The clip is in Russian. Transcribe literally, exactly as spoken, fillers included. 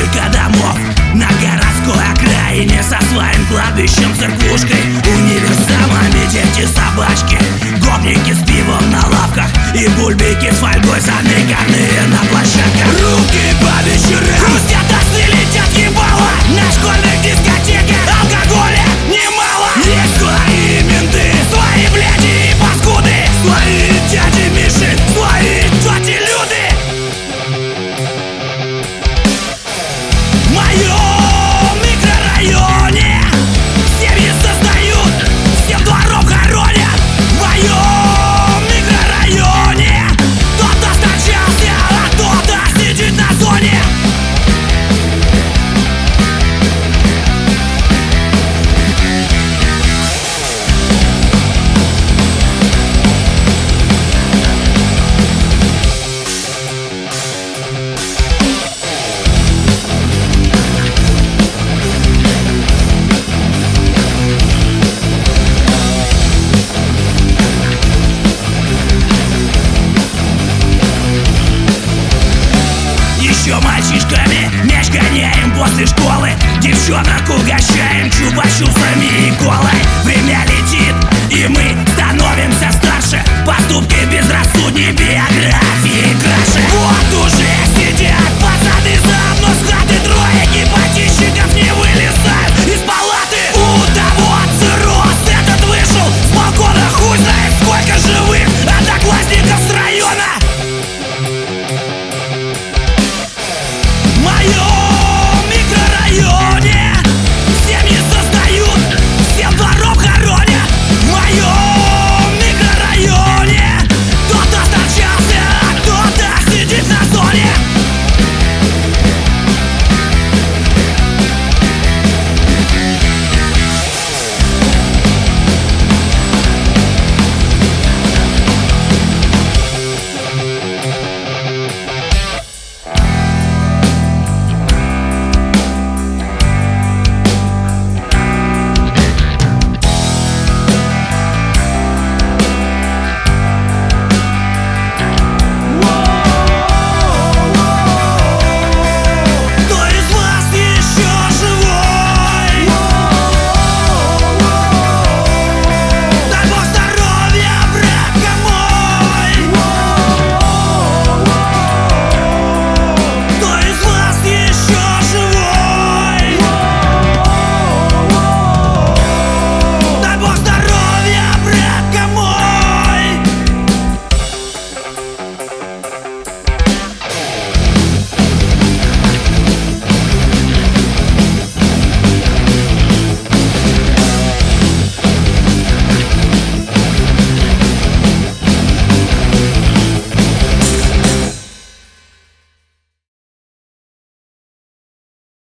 несколько домов на городской окраине со своим кладбищем, церквушкой, универсамами, дети-собачки, гопники с пивом на лавках и бульбики с фольгой, заныканные на площадках. Руки по вечерам хрустят, носы летят ебало на школьных дискотеках, алкоголя немало. Есть свои менты, свои бляди и паскуды, свои дяди Миши, свои тети Люды. В моем микрорайоне семьи создают, всем двором хоронят. В моем микрорайоне кто-то скончался, а кто-то сидит на зоне. Еще мальчишками мяч гоняем после школы, девчонок угощаем чупа-чупсами и колой. Время летит, и мы становимся старше, поступки безрассудней биографии.